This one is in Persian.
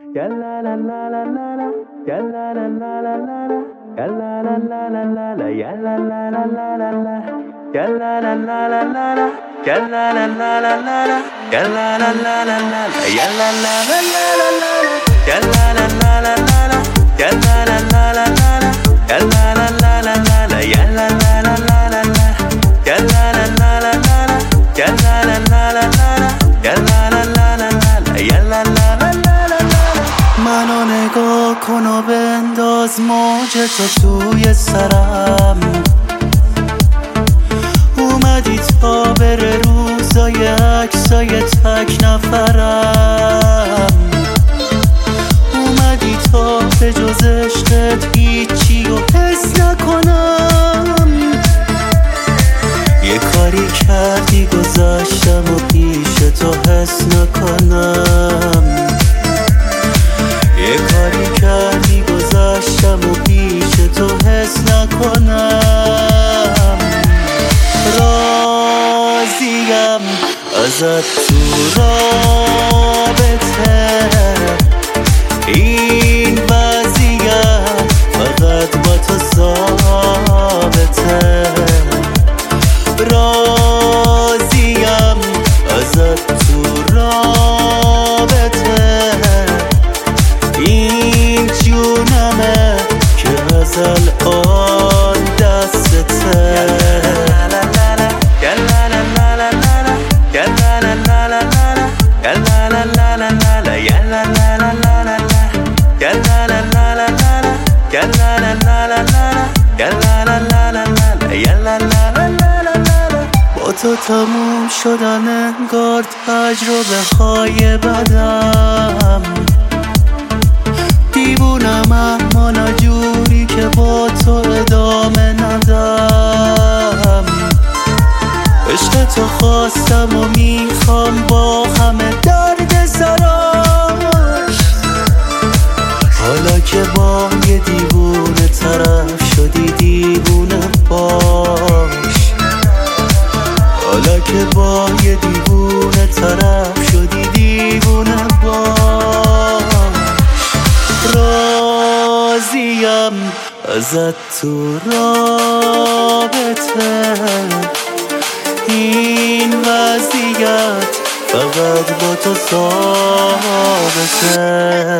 منو نگاه کن و بنداز موج تو توی سرم. اومدی تا بره روزای عکسای تک نفرم. اومدی تا به جز عشقت هیچی رو حس نکنم. یه کاری کردی گذاشتم و پیش تو حس نکنم. یه کاری کردی گذاشتم و پیش تو حس نکنم. راضیم ازت تو رابطه، این وضعیت فقط با تو ثابته. راضیم ازت تو رابطه، این جونمه که از الان دستته. با تو تموم شدن انگار تجربه های بدم. دیوونم اما نجوری که با تو ادامه ندم. عشق تو خواستم و میخوام با همه درد سراش. حالا که با یه دیوونه طرف شدی دیوونه باش. حالا که با یه دیوونه طرف شدی دیوونه باش. راضیم ازت تو رابطه، این وضعیت فقط با تو ثابته.